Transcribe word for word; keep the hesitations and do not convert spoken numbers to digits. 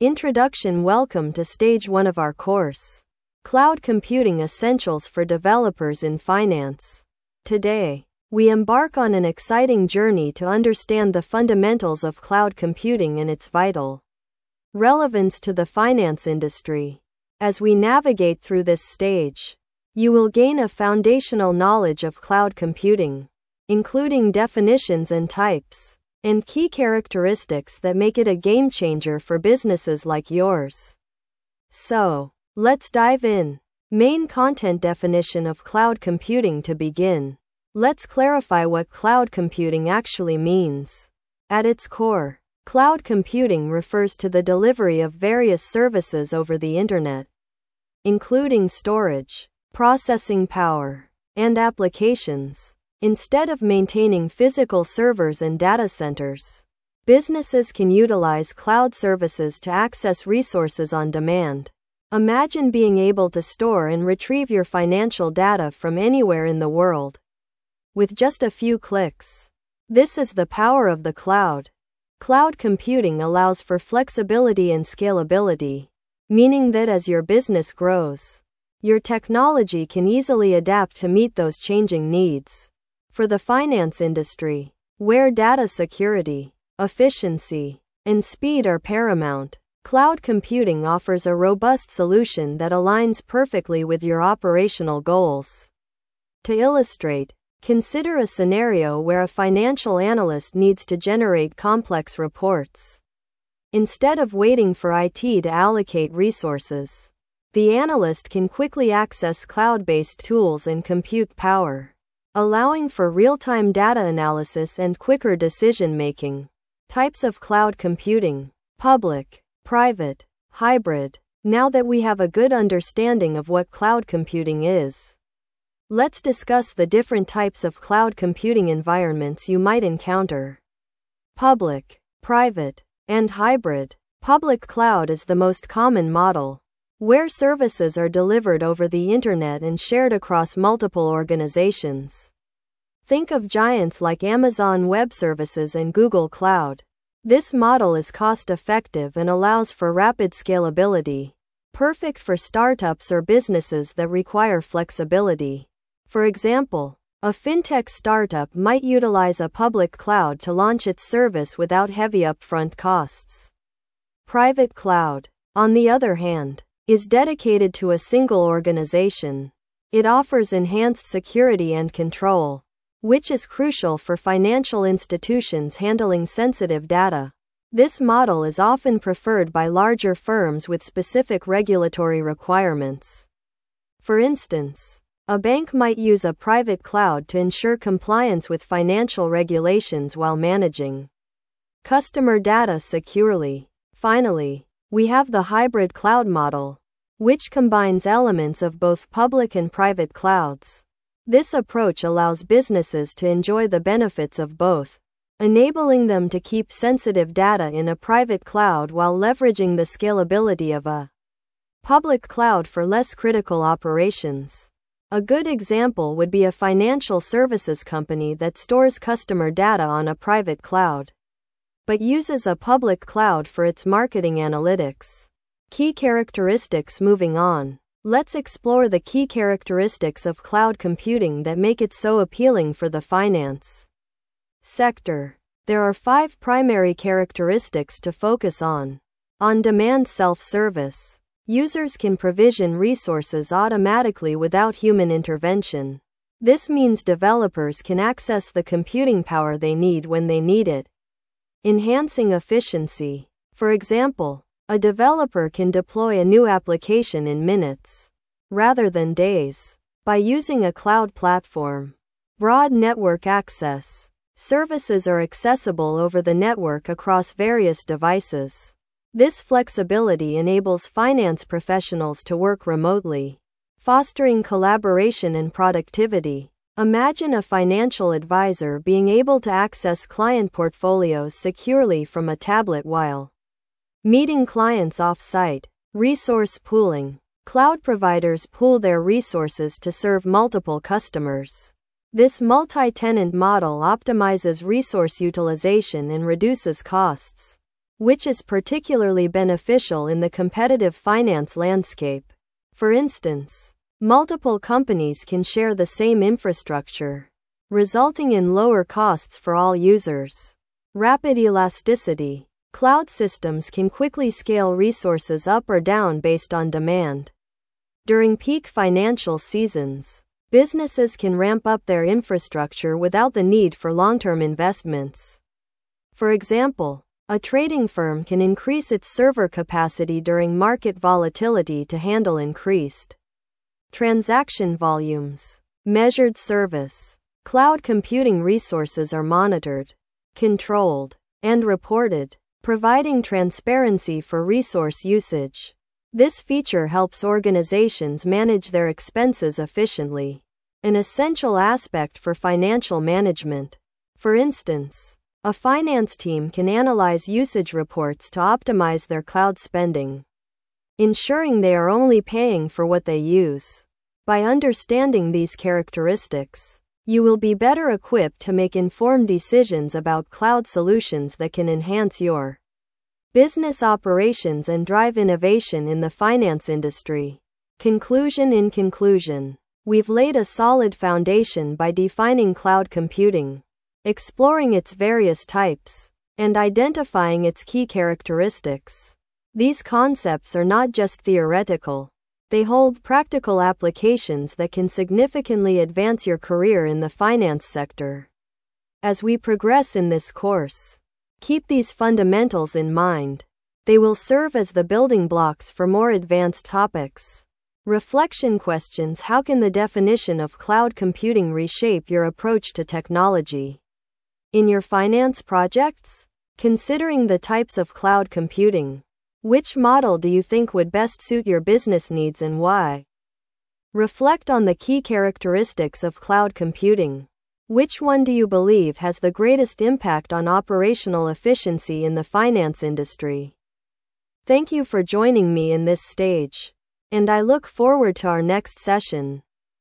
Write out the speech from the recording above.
Introduction. Welcome to stage one of our course, Cloud Computing Essentials for Developers in Finance. Today, we embark on an exciting journey to understand the fundamentals of cloud computing and its vital relevance to the finance industry. As we navigate through this stage, you will gain a foundational knowledge of cloud computing, including definitions and types, and key characteristics that make it a game changer for businesses like yours. So, let's dive in. Main content definition of cloud computing. To begin, let's clarify what cloud computing actually means. At its core, cloud computing refers to the delivery of various services over the internet, including storage, processing power, and applications. Instead of maintaining physical servers and data centers, businesses can utilize cloud services to access resources on demand. Imagine being able to store and retrieve your financial data from anywhere in the world with just a few clicks. This is the power of the cloud. Cloud computing allows for flexibility and scalability, meaning that as your business grows, your technology can easily adapt to meet those changing needs. For the finance industry, where data security, efficiency, and speed are paramount, cloud computing offers a robust solution that aligns perfectly with your operational goals. To illustrate, consider a scenario where a financial analyst needs to generate complex reports. Instead of waiting for I T to allocate resources, the analyst can quickly access cloud-based tools and compute power, allowing for real-time data analysis and quicker decision-making. Types of cloud computing: public, private, hybrid. Now that we have a good understanding of what cloud computing is, let's discuss the different types of cloud computing environments you might encounter. Public, private, and hybrid. Public cloud is the most common model, where services are delivered over the internet and shared across multiple organizations. Think of giants like Amazon Web Services and Google Cloud. This model is cost-effective and allows for rapid scalability, perfect for startups or businesses that require flexibility. For example, a fintech startup might utilize a public cloud to launch its service without heavy upfront costs. Private cloud, on the other hand, is dedicated to a single organization. It offers enhanced security and control, which is crucial for financial institutions handling sensitive data. This model is often preferred by larger firms with specific regulatory requirements. For instance, a bank might use a private cloud to ensure compliance with financial regulations while managing customer data securely. Finally, we have the hybrid cloud model, which combines elements of both public and private clouds. This approach allows businesses to enjoy the benefits of both, enabling them to keep sensitive data in a private cloud while leveraging the scalability of a public cloud for less critical operations. A good example would be a financial services company that stores customer data on a private cloud, but uses a public cloud for its marketing analytics. Key characteristics. Moving on, let's explore the key characteristics of cloud computing that make it so appealing for the finance sector. There are five primary characteristics to focus on. On-demand self-service. Users can provision resources automatically without human intervention. This means developers can access the computing power they need when they need it. Enhancing efficiency. For example, a developer can deploy a new application in minutes, rather than days, by using a cloud platform. Broad network access. Services are accessible over the network across various devices. This flexibility enables finance professionals to work remotely, fostering collaboration and productivity. Imagine a financial advisor being able to access client portfolios securely from a tablet while meeting clients off-site. Resource pooling. Cloud providers pool their resources to serve multiple customers. This multi-tenant model optimizes resource utilization and reduces costs. which is particularly beneficial in the competitive finance landscape. For instance, multiple companies can share the same infrastructure, resulting in lower costs for all users. Rapid elasticity. Cloud systems can quickly scale resources up or down based on demand. During peak financial seasons, businesses can ramp up their infrastructure without the need for long-term investments. For example, a trading firm can increase its server capacity during market volatility to handle increased transaction volumes. Measured service. Cloud computing resources are monitored, controlled, and reported, providing transparency for resource usage. This feature helps organizations manage their expenses efficiently, an essential aspect for financial management. For instance, a finance team can analyze usage reports to optimize their cloud spending, ensuring they are only paying for what they use. By understanding these characteristics, you will be better equipped to make informed decisions about cloud solutions that can enhance your business operations and drive innovation in the finance industry. Conclusion. In conclusion, we've laid a solid foundation by defining cloud computing, exploring its various types, and identifying its key characteristics. These concepts are not just theoretical. They hold practical applications that can significantly advance your career in the finance sector. As we progress in this course, keep these fundamentals in mind. They will serve as the building blocks for more advanced topics. Reflection questions. How can the definition of cloud computing reshape your approach to technology in your finance projects? Considering the types of cloud computing, which model do you think would best suit your business needs and why? Reflect on the key characteristics of cloud computing. Which one do you believe has the greatest impact on operational efficiency in the finance industry? Thank you for joining me in this stage, and I look forward to our next session.